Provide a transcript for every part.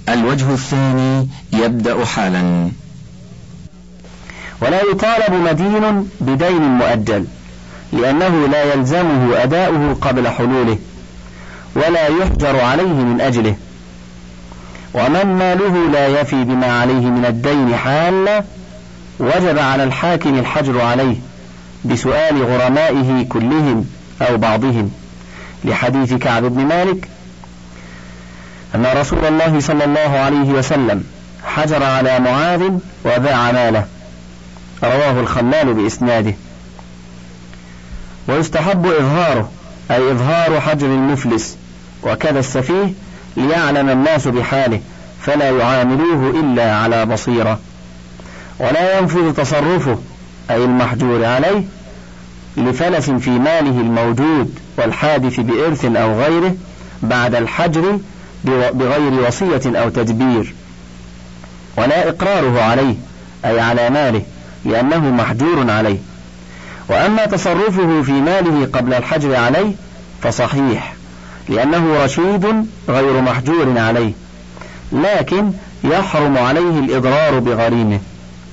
الوجه الثاني يبدأ حالا. ولا يطالب مدين بدين مؤجل، لأنه لا يلزمه أداؤه قبل حلوله، ولا يحجر عليه من أجله. ومن ماله لا يفي بما عليه من الدين حالا وجب على الحاكم الحجر عليه بسؤال غرمائه كلهم أو بعضهم، لحديث كعب بن مالك أن رسول الله صلى الله عليه وسلم حجر على معاذ وباع ماله، رواه الخلال بإسناده. ويستحب إظهاره، أي إظهار حجر المفلس وكذا السفيه، ليعلم الناس بحاله فلا يعاملوه إلا على بصيرة. ولا ينفذ تصرفه، أي المحجور عليه، لفلس في ماله الموجود والحادث بإرث أو غيره بعد الحجر بغير وصية أو تدبير. ولا إقراره عليه، أي على ماله، لأنه محجور عليه. وأما تصرفه في ماله قبل الحجر عليه فصحيح، لأنه رشيد غير محجور عليه، لكن يحرم عليه الإضرار بغريمه.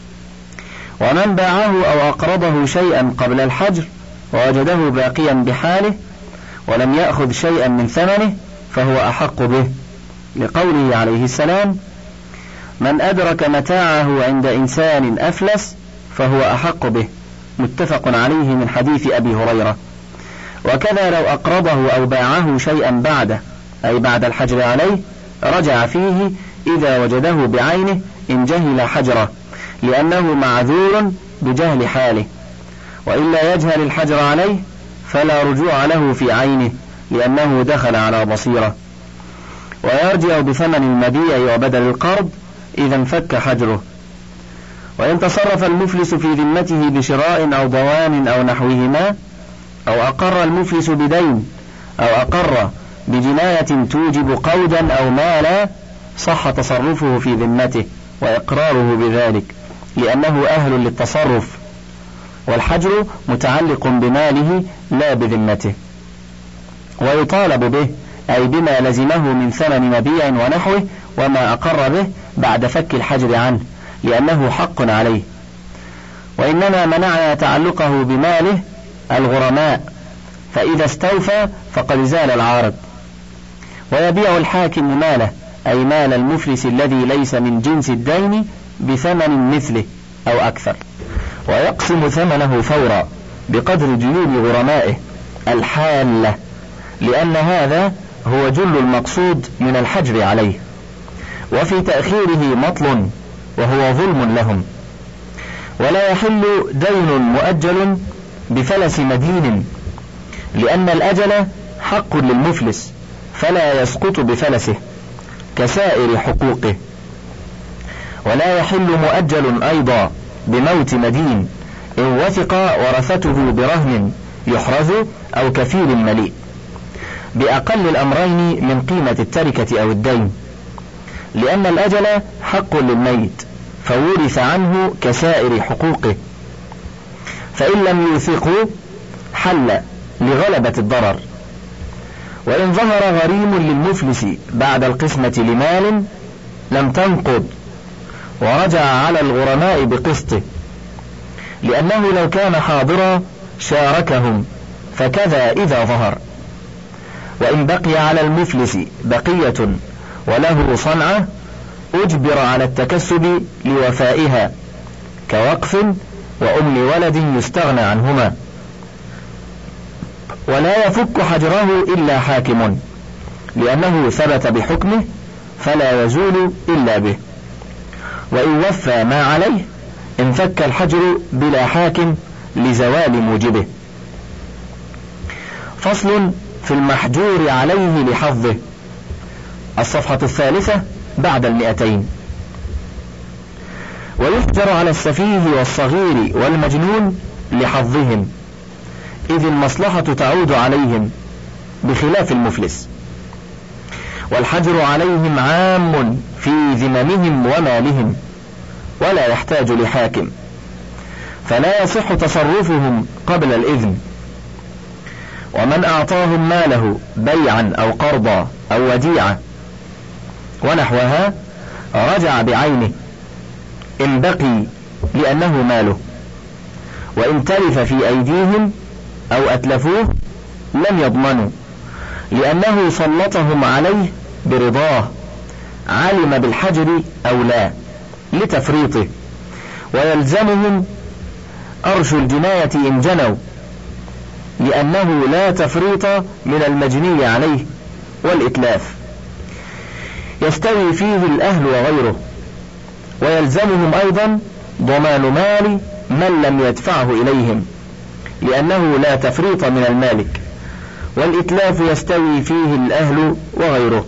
ومن باعه أو أقرضه شيئا قبل الحجر ووجده باقيا بحاله ولم يأخذ شيئا من ثمنه فهو أحق به، لقوله عليه السلام: من أدرك متاعه عند إنسان أفلس فهو أحق به، متفق عليه من حديث أبي هريرة. وكذا لو أقرضه أو باعه شيئا بعده، أي بعد الحجر عليه، رجع فيه إذا وجده بعينه إن جهل حجره، لأنه معذور بجهل حاله. وإلا يجهل الحجر عليه فلا رجوع له في عينه، لأنه دخل على بصيرة. ويرجع بثمن المبيع وبدل القرض إذا انفك حجره. وإن تصرف المفلس في ذمته بشراء أو ضمان أو نحوهما، أو أقر المفلس بدين، أو أقر بجناية توجب قودا أو مالا، صح تصرفه في ذمته وإقراره بذلك، لأنه أهل للتصرف، والحجر متعلق بماله لا بذمته. ويطالب به، أي بما لزمه من ثمن مبيع ونحوه وما أقر به بعد فك الحجر عنه، لأنه حق عليه. وإنما منعنا تعلقه بماله الغرماء، فإذا استوفى فقد زال العارض. ويبيع الحاكم ماله، أي مال المفلس الذي ليس من جنس الدين، بثمن مثله أو أكثر، ويقسم ثمنه فورا بقدر جيوب غرمائه الحالة، لأن هذا هو جل المقصود من الحجر عليه. وفي تأخيره مطل وهو ظلم لهم. ولا يحل دين مؤجل بفلس مدين، لأن الأجل حق للمفلس فلا يسقط بفلسه كسائر حقوقه. ولا يحل مؤجل أيضا بموت مدين إن وثق ورثته برهن يحرز أو كفيل مليء بأقل الأمرين من قيمة التركة أو الدين، لأن الأجل حق للميت فورث عنه كسائر حقوقه. فإن لم يوثقوا حل لغلبة الضرر. وإن ظهر غريم للمفلس بعد القسمة لمال لم تنقض، ورجع على الغرماء بقسطه، لأنه لو كان حاضرا شاركهم، فكذا إذا ظهر. وإن بقي على المفلس بقية وله صنعة أجبر على التكسب لوفائها، كوقف وأم ولد يستغنى عنهما. ولا يفك حجره إلا حاكم، لأنه ثبت بحكمه فلا يزول إلا به. وإن وفى ما عليه انفك الحجر بلا حاكم لزوال موجبه. فصل في المحجور عليه لحظه، الصفحة 3 بعد 200. ويحجر على السفيه والصغير والمجنون لحظهم، إذ المصلحة تعود عليهم بخلاف المفلس. والحجر عليهم عام في ذممهم ومالهم، ولا يحتاج لحاكم، فلا يصح تصرفهم قبل الإذن. ومن أعطاهم ماله بيعا أو قرضا أو وديعة ونحوها رجع بعينه إن بقي لأنه ماله، وإن تلف في أيديهم أو أتلفوه لم يضمنوا لأنه سلطهم عليه برضاه، علم بالحجر أو لا لتفريطه، ويلزمهم أرش الجناية إن جنوا لأنه لا تفريط من المجني عليه والإتلاف، يستوي فيه الأهل وغيره، ويلزمهم أيضا ضمان مال من لم يدفعه إليهم لأنه لا تفريط من المالك، والإتلاف يستوي فيه الأهل وغيره.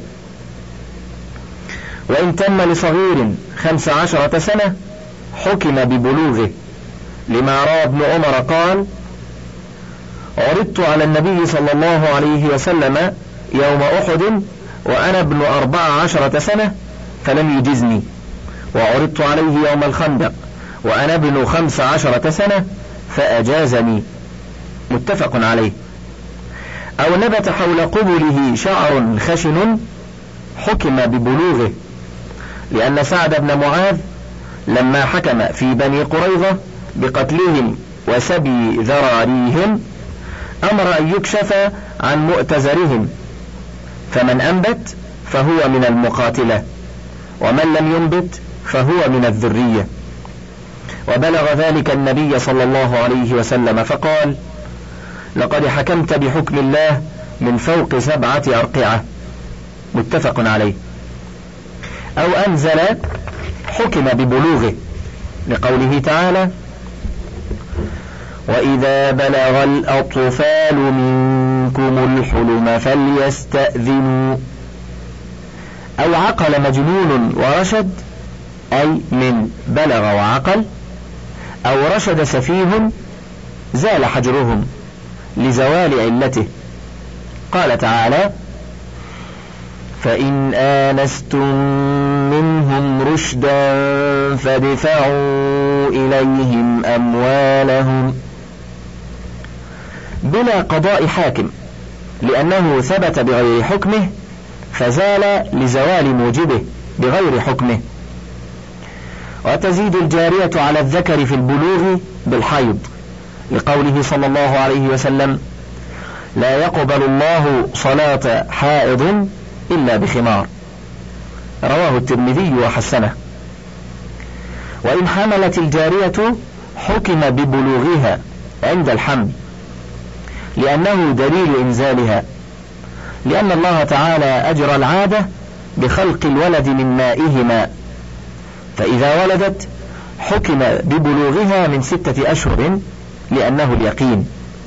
وإن تم لصغير 15 سنة حكم ببلوغه، لما روى ابن عمر قال: عرضت على النبي صلى الله عليه وسلم يوم أحد وأنا ابن 14 سنة فلم يجزني، وعرضت عليه يوم الخندق وأنا ابن 15 سنة فأجازني، متفق عليه. أو نبت حول قبله شعر خشن حكم ببلوغه، لأن سعد بن معاذ لما حكم في بني قريظة بقتلهم وسبي ذراريهم أمر أن يكشف عن مؤتزرهم، فمن أنبت فهو من المقاتلة، ومن لم ينبت فهو من الذرية. وبلغ ذلك النبي صلى الله عليه وسلم فقال: لقد حكمت بحكم الله من فوق 7 أرقعة، متفق عليه. أو أنزل حكم ببلوغه، لقوله تعالى: وإذا بلغ الأطفال منكم الحلم فليستأذنوا. أو عقل مجنون ورشد، أي من بلغ وعقل، أو رشد سفيه زال حجرهم لزوال علته. قال تعالى: فإن آنستم منهم رشدا فادفعوا إليهم أموالهم، بلا قضاء حاكم، لأنه ثبت بغير حكمه فزال لزوال موجبه بغير حكمه. وتزيد الجارية على الذكر في البلوغ بالحيض، لقوله صلى الله عليه وسلم: لا يقبل الله صلاة حائض إلا بخمار، رواه الترمذي وحسنه. وإن حملت الجارية حكم ببلوغها عند الحمل، لأنه دليل إنزالها، لأن الله تعالى أجرى العادة بخلق الولد من مائهما، فإذا ولدت حكم ببلوغها من 6 أشهر لأنه اليقين.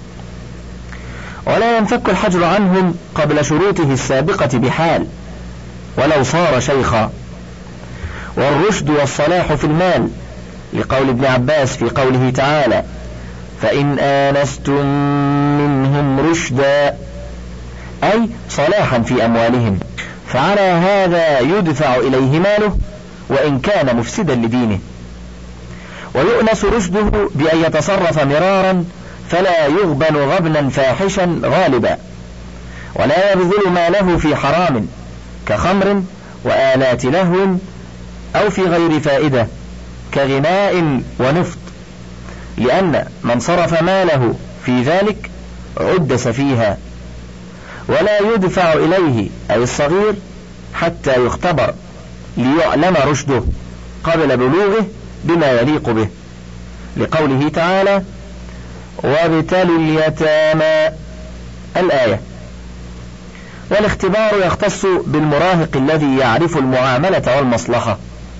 ولا ينفك الحجر عنهم قبل شروطه السابقة بحال ولو صار شيخا. والرشد والصلاح في المال، لقول ابن عباس في قوله تعالى: فإن آنستم منهم رشدا، أي صلاحا في أموالهم، فعلى هذا يدفع إليه ماله وإن كان مفسدا لدينه. ويؤنس رشده بأن يتصرف مرارا فلا يغبن غبنا فاحشا غالبا، ولا يبذل ماله في حرام كخمر وآلات لهو، أو في غير فائدة كغناء ونفط، لأن من صرف ماله في ذلك عد سفيها. ولا يدفع إليه أي الصغير حتى يختبر ليعلم رشده قبل بلوغه بما يليق به، لقوله تعالى: وابتلوا اليتامى، الآية. والاختبار يختص بالمراهق الذي يعرف المعاملة والمصلحة.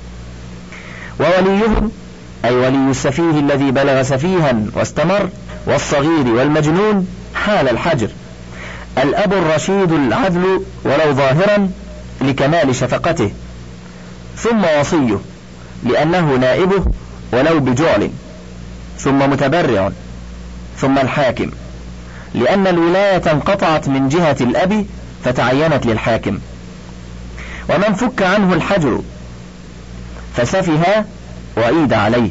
ووليهم أي ولي السفيه الذي بلغ سفيها واستمر، والصغير والمجنون حال الحجر، الأب الرشيد العدل ولو ظاهرا لكمال شفقته، ثم وصيه لأنه نائبه ولو بجعل، ثم متبرع، ثم الحاكم، لأن الولاية انقطعت من جهة الأب فتعينت للحاكم. ومن فك عنه الحجر فسفها وعيد عليه.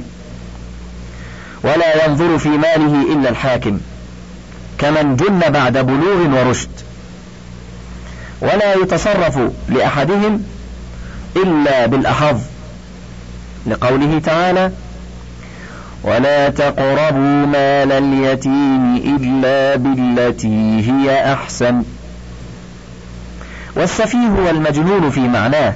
ولا ينظر في ماله إلا الحاكم كمن جن بعد بلوغ ورشد. ولا يتصرف لأحدهم إلا بالأحظ، لقوله تعالى: ولا تقربوا مال اليتيم إلا بالتي هي أحسن. والسفيه والمجنون في معناه.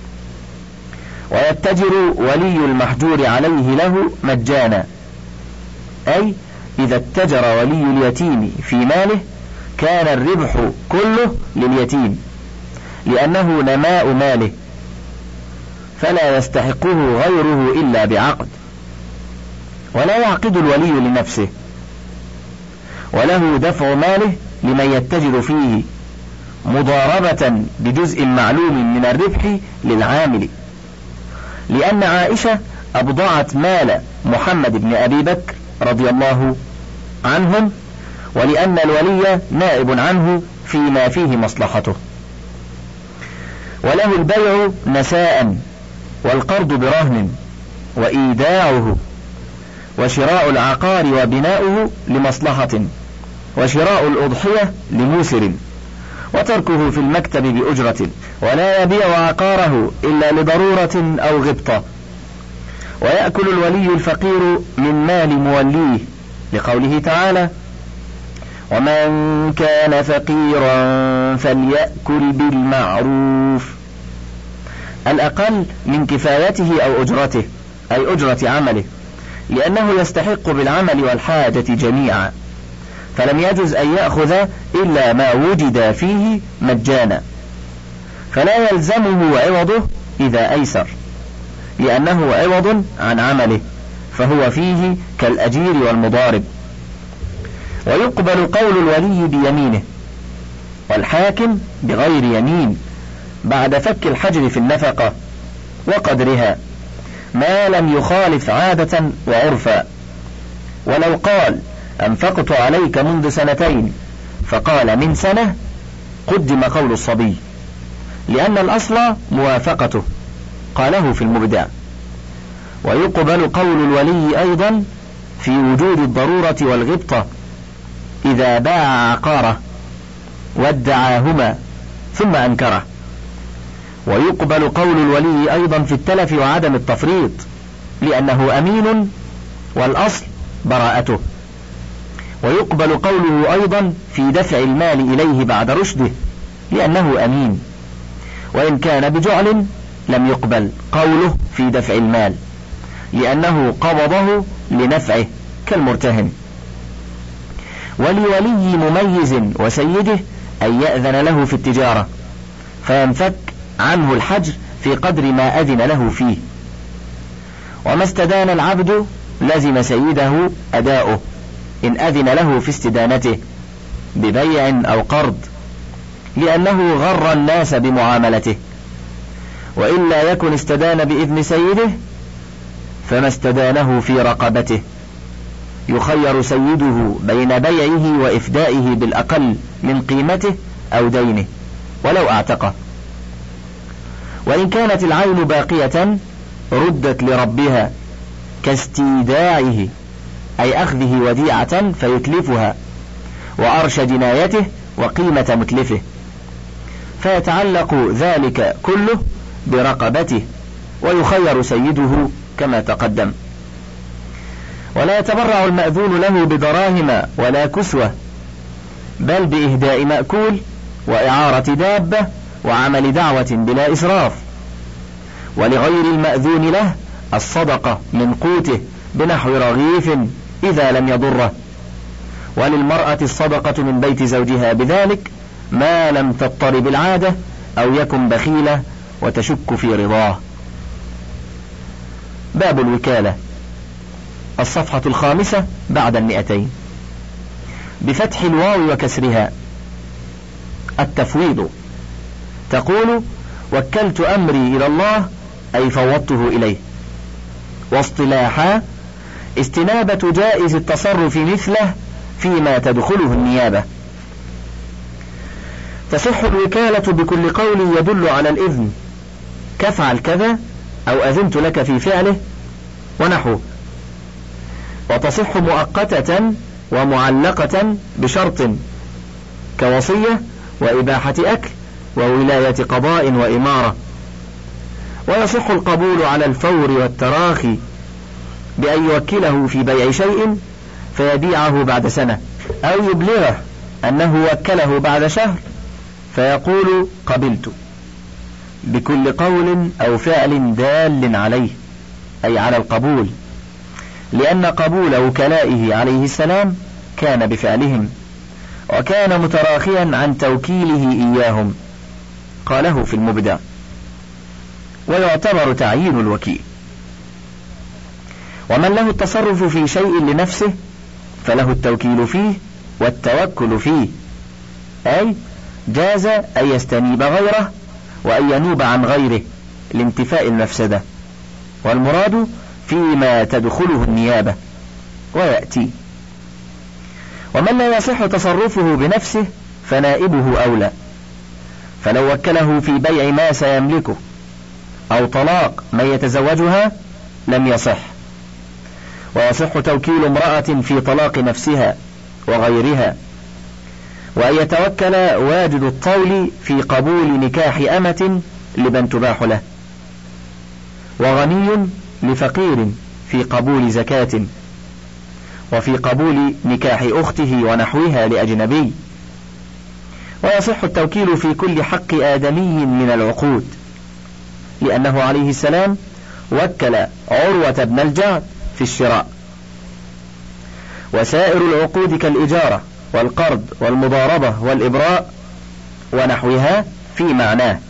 ويتجر ولي المحجور عليه له مجانا، أي إذا اتجر ولي اليتيم في ماله كان الربح كله لليتيم، لأنه نماء ماله فلا يستحقه غيره إلا بعقد، ولا يعقد الولي لنفسه، وله دفع ماله لمن يتجر فيه مضاربة بجزء معلوم من الربح للعامل، لأن عائشة أبضعت مال محمد بن أبي بكر رضي الله عنهم، ولأن الولي نائب عنه فيما فيه مصلحته. وله البيع نساء، والقرض برهن، وإيداعه، وشراء العقار وبناؤه لمصلحة، وشراء الأضحية لموسر، وتركه في المكتب بأجرة، ولا يبيع عقاره إلا لضرورة أو غبطة. ويأكل الولي الفقير من مال موليه، لقوله تعالى: ومن كان فقيرا فليأكل بالمعروف، الأقل من كفايته أو أجرته، أي أجرة عمله، لأنه يستحق بالعمل والحاجة جميعا، فلم يجز أن يأخذ إلا ما وجد فيه مجانا، فلا يلزمه عوضه إذا أيسر، لأنه عوض عن عمله، فهو فيه كالأجير والمضارب. ويقبل قول الولي بيمينه، والحاكم بغير يمين بعد فك الحجر في النفقة وقدرها، ما لم يخالف عادة وعرفا. ولو قال: أنفقت عليك منذ 2 فقال من سنة، قدم قول الصبي، لأن الأصل موافقته، قاله في المبدع. ويقبل قول الولي أيضا في وجود الضرورة والغبطة، إذا باع عقاره وادعاهما ثم أنكره. ويقبل قول الولي أيضا في التلف وعدم التفريط، لأنه أمين والأصل براءته. ويقبل قوله أيضا في دفع المال إليه بعد رشده، لأنه أمين، وإن كان بجعل لم يقبل قوله في دفع المال، لأنه قبضه لنفعه كالمرتهن. ولولي مميز وسيده أن يأذن له في التجارة، فينفك عنه الحجر في قدر ما أذن له فيه. وما استدان العبد لزم سيده أداؤه إن أذن له في استدانته ببيع أو قرض، لأنه غر الناس بمعاملته. وإلا يكن استدان بإذن سيده فما استدانه في رقبته، يخير سيده بين بيعه وإفدائه بالأقل من قيمته أو دينه ولو أعتقه. وإن كانت العين باقية ردت لربها كاستيداعه، أي أخذه وديعة فيتلفها، وأرش جنايته وقيمة متلفه، فيتعلق ذلك كله برقبته، ويخير سيده كما تقدم. ولا يتبرع المأذون له بدراهم ولا كسوة، بل بإهداء مأكول وإعارة دابة وعمل دعوة بلا إسراف. ولغير المأذون له الصدقة من قوته بنحو رغيف إذا لم يضره. وللمرأة الصدقة من بيت زوجها بذلك ما لم تضطرب العادة أو يكن بخيلة وتشك في رضاه. باب الوكالة، الصفحة 5 بعد 200، بفتح الواو وكسرها. التفويض، تقول: وكلت أمري إلى الله، أي فوضته إليه. واصطلاحا استنابة جائز التصرف مثله فيما تدخله النيابة. تصح الوكالة بكل قول يدل على الإذن، كفعل كذا أو أذنت لك في فعله ونحوه. وتصح مؤقتة ومعلقة بشرط، كوصية وإباحة أكل وولاية قضاء وإمارة. ويصح القبول على الفور والتراخي بأن يوكله في بيع شيء فيبيعه بعد سنة، أو يبلغه أنه وكله بعد شهر فيقول قبلت، بكل قول أو فعل دال عليه، أي على القبول، لأن قبول وكلائه عليه السلام كان بفعلهم، وكان متراخيا عن توكيله إياهم، قاله في المبدع. ويعتبر تعيين الوكيل. ومن له التصرف في شيء لنفسه فله التوكيل فيه والتوكل فيه، أي جاز أن يستنيب غيره وأن ينوب عن غيره لانتفاء المفسدة، والمراد فيما تدخله النيابة ويأتي. ومن لا يصح تصرفه بنفسه فنائبه أولى، فلو وكله في بيع ما سيملكه أو طلاق من يتزوجها لم يصح. ويصح توكيل امرأة في طلاق نفسها وغيرها، وأن يتوكل واجد الطول في قبول نكاح أمة لمن تباح له، وغني لفقير في قبول زكاة، وفي قبول نكاح أخته ونحوها لأجنبي. ويصح التوكيل في كل حق آدمي من العقود، لأنه عليه السلام وكل عروة بن الجعد في الشراء. وسائر العقود كالإجارة والقرض والمضاربة والإبراء ونحوها في معناه.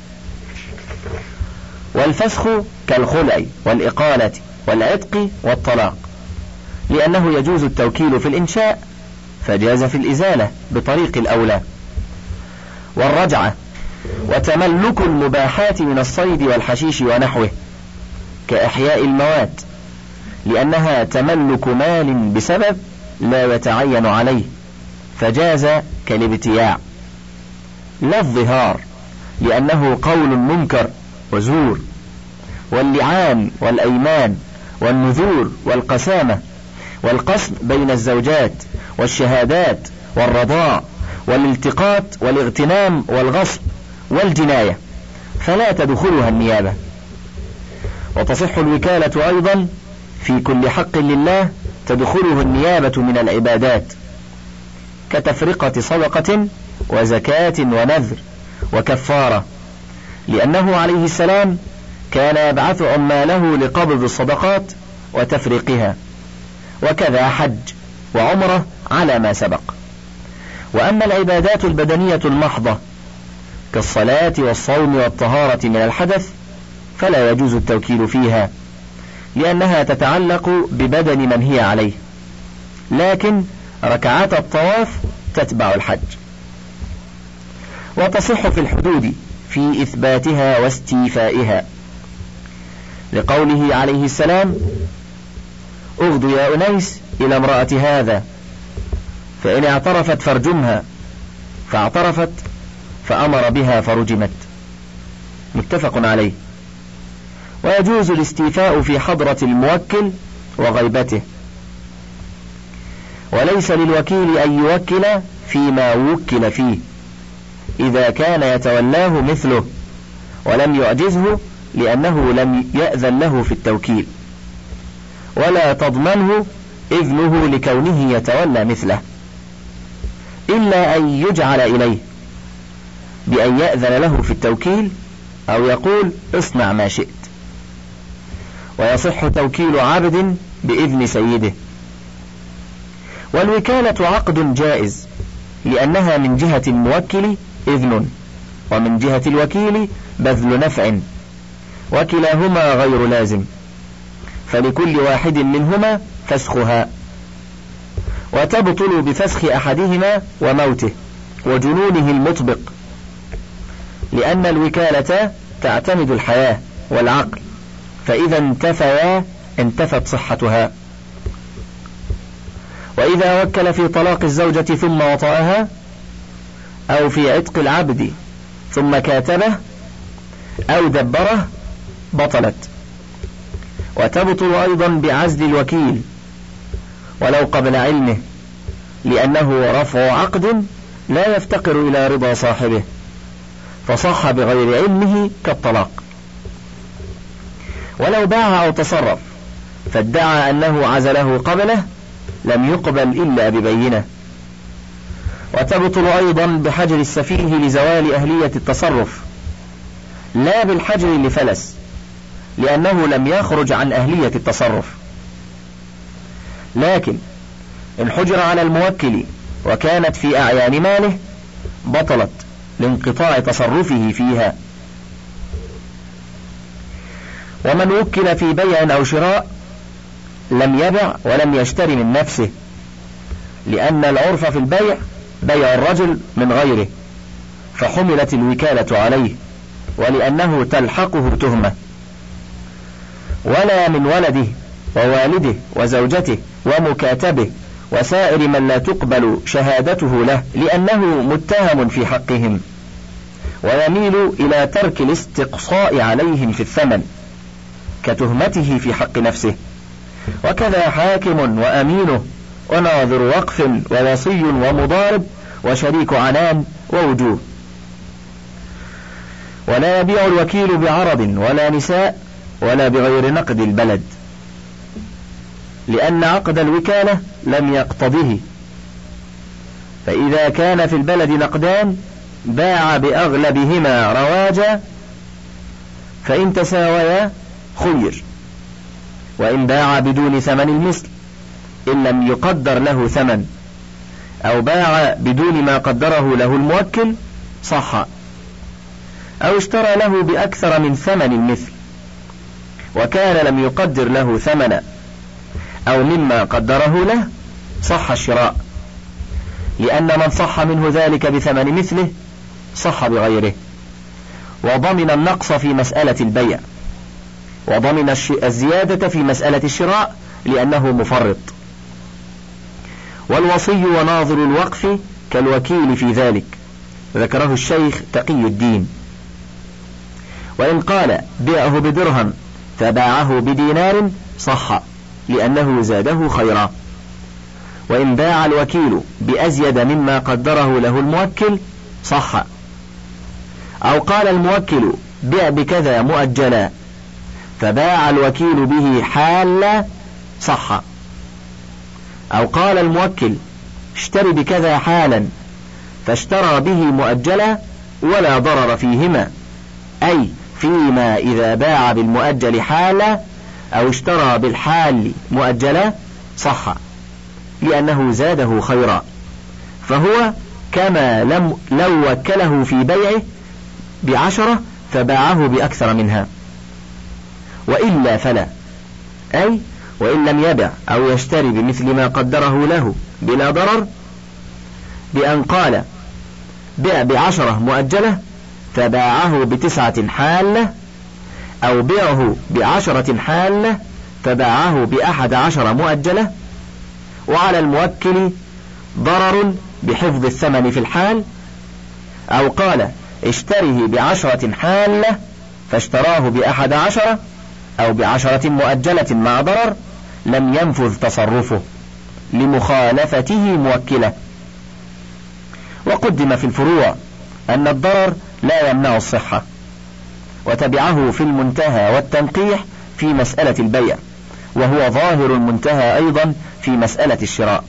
والفسخ كالخلع والإقالة والعتق والطلاق، لأنه يجوز التوكيل في الإنشاء فجاز في الإزالة بطريق الأولى. والرجعة وتملك المباحات من الصيد والحشيش ونحوه كإحياء الموات، لأنها تملك مال بسبب لا يتعين عليه فجاز كالابتياع. لا الظهار، لأنه قول منكر وزور. واللعان والأيمان والنذور والقسامة والقسم بين الزوجات والشهادات والرضاع والالتقاط والاغتنام والغصب والجناية فلا تدخلها النيابة. وتصح الوكالة أيضا في كل حق لله تدخله النيابة من العبادات، كتفرقة صدقة وزكاة ونذر وكفارة، لأنه عليه السلام كان يبعث عماله لقبض الصدقات وتفريقها، وكذا حج وعمرة على ما سبق. وأما العبادات البدنية المحضة كالصلاة والصوم والطهارة من الحدث فلا يجوز التوكيل فيها، لأنها تتعلق ببدن من هي عليه، لكن ركعات الطواف تتبع الحج. وتصح في الحدود في إثباتها واستيفائها، لقوله عليه السلام: اغد يا أنيس إلى امرأة هذا، فإن اعترفت فارجمها، فاعترفت فأمر بها فرجمت، متفق عليه. ويجوز الاستيفاء في حضرة الموكل وغيبته، وليس للوكيل أن يوكل فيما وكل فيه إذا كان يتولاه مثله ولم يعجزه، لأنه لم يأذن له في التوكيل، ولا تضمنه إذنه لكونه يتولى مثله، إلا أن يجعل إليه بأن يأذن له في التوكيل أو يقول اصنع ما شئت. ويصح توكيل عبد بإذن سيده. والوكالة عقد جائز، لأنها من جهة الموكل إذن، ومن جهة الوكيل بذل نفع، وكلاهما غير لازم، فلكل واحد منهما فسخها، وتبطل بفسخ أحدهما وموته وجنونه المطبق، لأن الوكالة تعتمد الحياة والعقل، فإذا انتفيا انتفت صحتها. وإذا وكل في طلاق الزوجة ثم وطأها، أو في عتق العبد ثم كاتبه أو دبره بطلت. وتبطل أيضا بعزل الوكيل ولو قبل علمه، لأنه رفع عقد لا يفتقر إلى رضا صاحبه، فصح بغير علمه كالطلاق. ولو باع أو تصرف فادعى أنه عزله قبله لم يقبل إلا ببينة. وتبطل أيضا بحجر السفيه لزوال أهلية التصرف لا بالحجر لفلس، لأنه لم يخرج عن أهلية التصرف. لكن إن حجر على الموكل وكانت في أعيان ماله بطلت لانقطاع تصرفه فيها. ومن وكل في بيع أو شراء لم يبع ولم يشتري من نفسه، لأن العرف في البيع بيع الرجل من غيره فحملت الوكالة عليه، ولأنه تلحقه تهمة. ولا من ولده ووالده وزوجته ومكاتبه وسائر من لا تقبل شهادته له، لأنه متهم في حقهم، ويميل إلى ترك الاستقصاء عليهم في الثمن كتهمته في حق نفسه. وكذا حاكم وأمينه وناظر وقف ووصي ومضارب وشريك عنان ووجوه. ولا يبيع الوكيل بعرض ولا نساء ولا بغير نقد البلد، لأن عقد الوكالة لم يقتضه. فإذا كان في البلد نقدان باع بأغلبهما رواجا، فإن تساويا خير، وإن باع بدون ثمن المثل إن لم يقدر له ثمن، أو باع بدون ما قدره له الموكل صح، أو اشترى له بأكثر من ثمن المثل وكان لم يقدر له ثمنا أو مما قدره له صح الشراء، لأن من صح منه ذلك بثمن مثله صح بغيره، وضمن النقص في مسألة البيع، وضمن الزيادة في مسألة الشراء لأنه مفرط. والوصي وناظر الوقف كالوكيل في ذلك، ذكره الشيخ تقي الدين. وإن قال بيعه بدرهم فباعه بدينار صح، لأنه زاده خيرا. وإن باع الوكيل بأزيد مما قدره له الموكل صح. أو قال الموكل بيع بكذا مؤجلا فباع الوكيل به حالا صح. أو قال الموكل اشتري بكذا حالا فاشترى به مؤجلا ولا ضرر فيهما، أي فيما إذا باع بالمؤجل حالا أو اشترى بالحال مؤجلا صح، لأنه زاده خيرا، فهو كما لو وكله في بيعه ب10 فباعه بأكثر منها. وإلا فلا، أي وإن لم يبع أو يشتري بمثل ما قدره له بلا ضرر، بأن قال بيع ب10 مؤجلة فباعه ب9 حالة، أو بيعه ب10 حالة فباعه ب11 مؤجلة، وعلى الموكل ضرر بحفظ الثمن في الحال. أو قال اشتره ب10 حالة فاشتراه ب11 أو ب10 مؤجلة مع ضرر، لم ينفذ تصرفه لمخالفته موكلة. وقدم في الفروع أن الضرر لا يمنع الصحة، وتبعه في المنتهى والتنقيح في مسألة البيع، وهو ظاهر المنتهى أيضا في مسألة الشراء.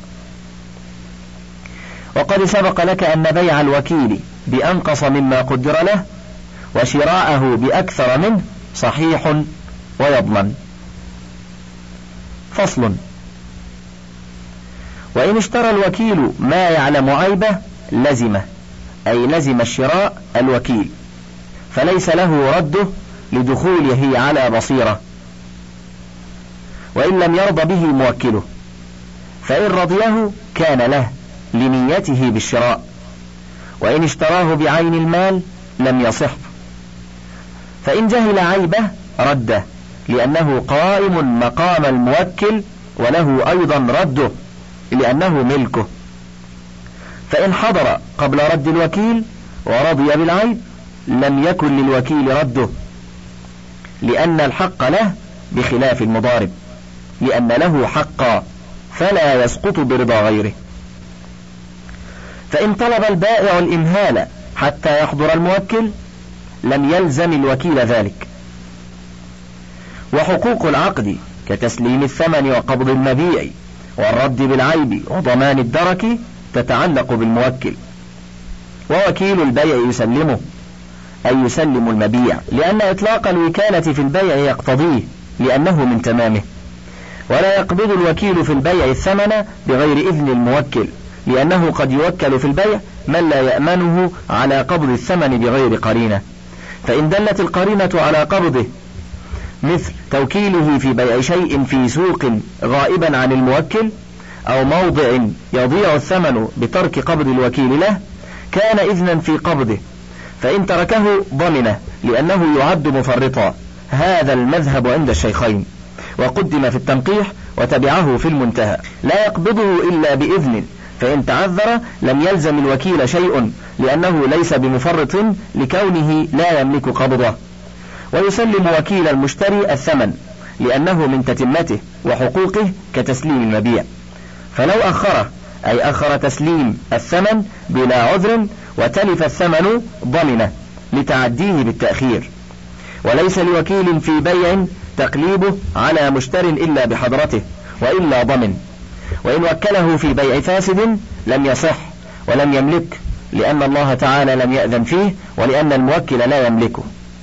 وقد سبق لك أن بيع الوكيل بأنقص مما قدر له وشراءه بأكثر منه صحيح ويضمن. فصل. وإن اشترى الوكيل ما يعلم عيبه لزمه، أي لزم الشراء الوكيل، فليس له رده لدخوله على بصيرة، وإن لم يرضى به موكله، فإن رضيه كان له لنيته بالشراء، وإن اشتراه بعين المال لم يصح، فإن جهل عيبه رده، لأنه قائم مقام الموكل، وله أيضا رده لأنه ملكه. فإن حضر قبل رد الوكيل ورضي بالعيب لم يكن للوكيل رده، لأن الحق له بخلاف المضارب، لأن له حقا فلا يسقط برضا غيره. فإن طلب البائع الإمهال حتى يحضر الموكل لم يلزم الوكيل ذلك. وحقوق العقد كتسليم الثمن وقبض المبيع والرد بالعيب وضمان الدرك تتعلق بالموكل. ووكيل البيع يسلمه أي يسلم المبيع، لأن إطلاق الوكالة في البيع يقتضيه لأنه من تمامه. ولا يقبض الوكيل في البيع الثمن بغير إذن الموكل، لأنه قد يوكل في البيع من لا يأمنه على قبض الثمن بغير قرينة، فإن دلت القرينة على قبضه، مثل توكيله في بيع شيء في سوق غائبا عن الموكل أو موضع يضيع الثمن بترك قبض الوكيل له، كان إذنا في قبضه، فإن تركه ضمنه لأنه يعد مفرطا. هذا المذهب عند الشيخين، وقدم في التنقيح وتبعه في المنتهى. لا يقبضه إلا بإذن، فإن تعذر لم يلزم الوكيل شيء، لأنه ليس بمفرط لكونه لا يملك قبضه. ويسلم وكيل المشتري الثمن لأنه من تتمته وحقوقه كتسليم المبيع، فلو أخره أي أخر تسليم الثمن بلا عذر وتلف الثمن ضمنه لتعديه بالتأخير. وليس لوكيل في بيع تقليبه على مشتر إلا بحضرته وإلا ضمن. وإن وكله في بيع فاسد لم يصح ولم يملك، لأن الله تعالى لم يأذن فيه ولأن الموكل لا يملكه.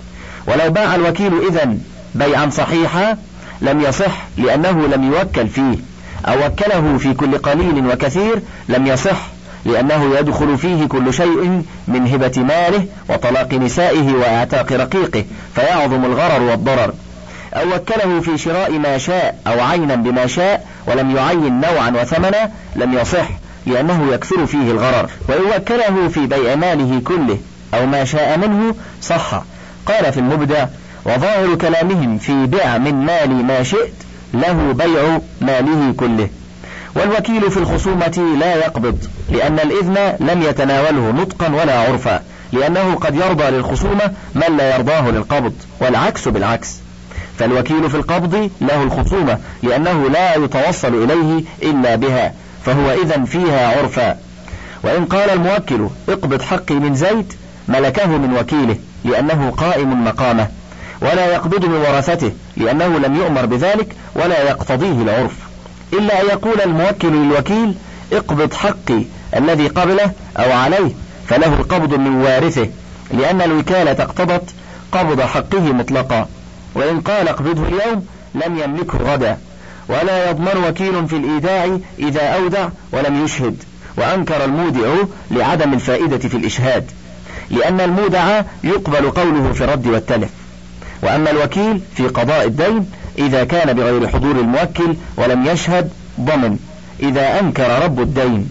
ولو باع الوكيل إذن بيعا صحيحا لم يصح لأنه لم يوكل فيه، أو وكله في كل قليل وكثير لم يصح لأنه يدخل فيه كل شيء من هبة ماله وطلاق نسائه وإعتاق رقيقه فيعظم الغرر والضرر. أو وكله في شراء ما شاء أو عينا بما شاء ولم يعين نوعا وثمنا لم يصح لأنه يكثر فيه الغرر. وإن وكله في بيع ماله كله أو ما شاء منه صح. قال في المبدع: وظاهر كلامهم في بيع من مالي ما شئت له بيع ماله كله. والوكيل في الخصومة لا يقبض، لأن الإذن لم يتناوله نطقا ولا عرفا، لأنه قد يرضى للخصومة من لا يرضاه للقبض، والعكس بالعكس. فالوكيل في القبض له الخصومة لأنه لا يتوصل إليه إلا بها، فهو إذن فيها عرفا. وإن قال الموكل: اقبض حقي من زيد، ملكه من وكيله لأنه قائم مقامه، ولا يقبض من ورثته لأنه لم يؤمر بذلك ولا يقتضيه العرف، إلا أن يقول الموكل للوكيل: اقبض حقي الذي قبله أو عليه، فله القبض من وارثه، لأن الوكالة اقتضت قبض حقه مطلقا. وإن قال اقبضه اليوم لم يملكه غدا. ولا يضمن وكيل في الإيداع إذا أودع ولم يشهد، وأنكر المودع لعدم الفائدة في الإشهاد، لأن المودع يقبل قوله في الرد والتلف. وأما الوكيل في قضاء الدين إذا كان بغير حضور الموكل ولم يشهد ضمن إذا أنكر رب الدين،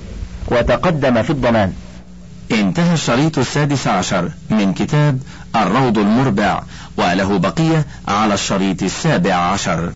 وتقدم في الضمان. انتهى الشريط 16 من كتاب الروض المربع، وله بقية على الشريط 17.